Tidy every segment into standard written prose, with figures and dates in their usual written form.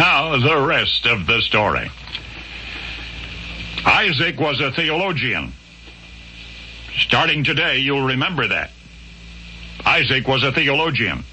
Now, the rest of the story. Isaac was a theologian. Starting today, you'll remember that. Isaac was a theologian.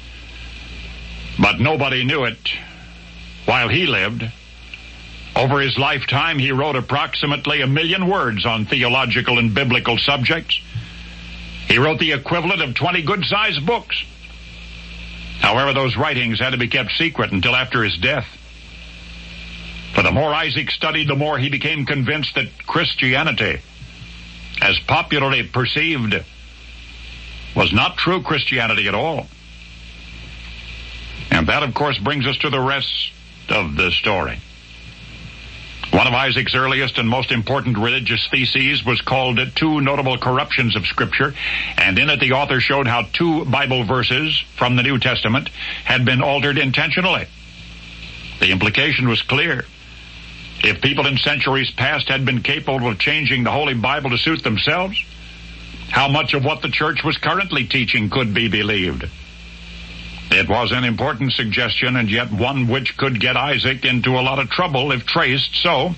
But nobody knew it while he lived. Over his lifetime, he wrote approximately 1 million words on theological and biblical subjects. He wrote the equivalent of 20 good-sized books. However, those writings had to be kept secret until after his death. For the more Isaac studied, the more he became convinced that Christianity, as popularly perceived, was not true Christianity at all. And that, of course, brings us to the rest of the story. One of Isaac's earliest and most important religious theses was called Two Notable Corruptions of Scripture, and in it the author showed how 2 Bible verses from the New Testament had been altered intentionally. The implication was clear. If people in centuries past had been capable of changing the Holy Bible to suit themselves, how much of what the church was currently teaching could be believed? It was an important suggestion, and yet one which could get Isaac into a lot of trouble if traced, so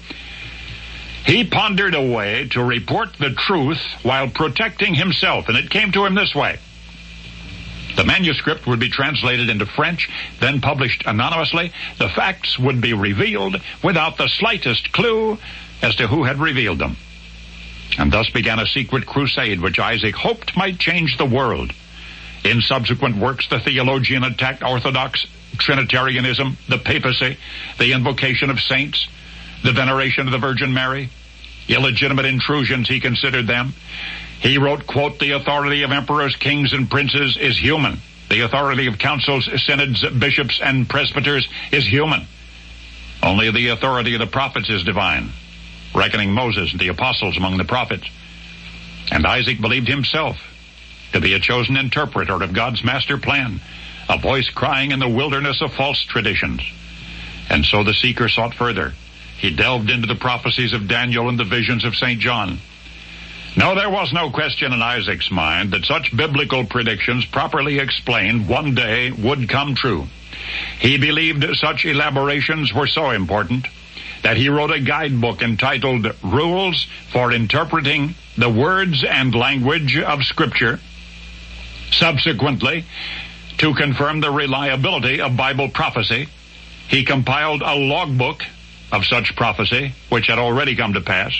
he pondered a way to report the truth while protecting himself, and it came to him this way. The manuscript would be translated into French, then published anonymously. The facts would be revealed without the slightest clue as to who had revealed them. And thus began a secret crusade which Isaac hoped might change the world. In subsequent works, the theologian attacked Orthodox Trinitarianism, the papacy, the invocation of saints, the veneration of the Virgin Mary, illegitimate intrusions, he considered them. He wrote, quote, "The authority of emperors, kings, and princes is human. The authority of councils, synods, bishops, and presbyters is human. Only the authority of the prophets is divine," reckoning Moses and the apostles among the prophets. And Isaac believed himself to be a chosen interpreter of God's master plan, a voice crying in the wilderness of false traditions. And so the seeker sought further. He delved into the prophecies of Daniel and the visions of St. John. No, there was no question in Isaac's mind that such biblical predictions, properly explained, one day would come true. He believed such elaborations were so important that he wrote a guidebook entitled Rules for Interpreting the Words and Language of Scripture. Subsequently, to confirm the reliability of Bible prophecy, he compiled a logbook of such prophecy, which had already come to pass.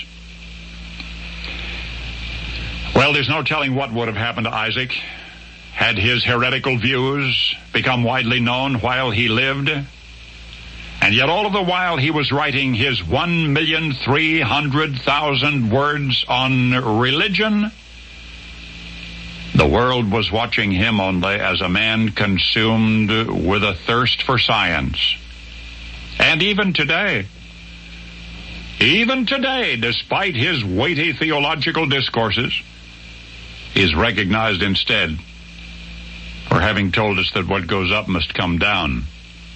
Well, there's no telling what would have happened to Isaac had his heretical views become widely known while he lived. And yet all of the while he was writing his 1,300,000 words on religion, the world was watching him only as a man consumed with a thirst for science. And even today, despite his weighty theological discourses, is recognized instead for having told us that what goes up must come down.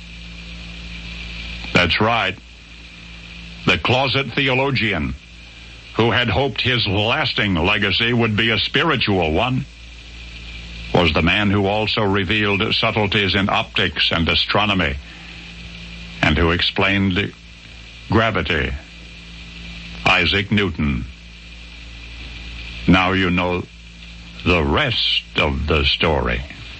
That's right. The closet theologian who had hoped his lasting legacy would be a spiritual one was the man who also revealed subtleties in optics and astronomy and who explained gravity. Isaac Newton. Now you know the rest of the story.